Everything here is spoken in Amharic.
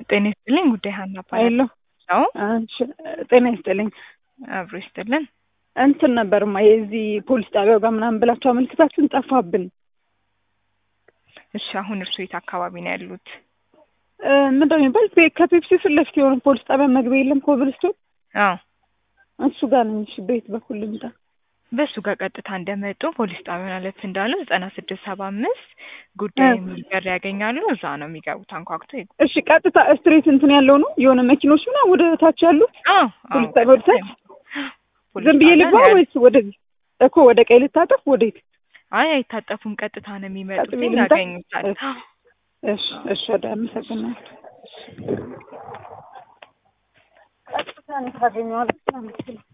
ጤና ይስጥልኝ ጉዳይ ሀና አይሎ እባላለሁ። አንቺ ጤና ይስጥልኝ። አብሮ ይስጥልን። እንትን ነበርማ የዚህ ፖሊስ ጣቢያው ጋር ምናምን ብላችሁ አመልክታችሁን ጠፋብን። እሺ አሁን እርሶ የት አካባቢ ነው ያሉት? ምንድነው የሚባል ከፔፕሲ ፊት ለፊት የሆነ ፖሊስ ጣቢያ መግቢያ የለም ኮብልስቶን? አዎ እሱ ጋር ነኝ። እሺ ቤት በኩል ልምጣ? በሱ ጋር ቀጥታ እንደመጡ ፖሊስ ጣቢያውን አለፍ እንዳሉ 9675 ጉዳይ የሚል በር ያገኛሉ። እዛ ነው የሚገቡት። አንኳኩቶ እሺ ቀጥታ ስትሬት እንትን ያለው ነው የሆነ መኪኖች ምናምን ወደ ታች ያሉት? ፖሊስ ጣቢያ ወደ ታች ዝም ብዬ ልግባ ወይስ ወደዚህ? እኮ ወደ ቀይ ልታጠፍ ወዴት? አይ አይታጠፉም፣ ቀጥታ ነው የሚመጡት። ያገኙታል። እሺ እሺ ወደ አመሰግናለሁ። ቀጥታ ነው ታገኘዋለህ።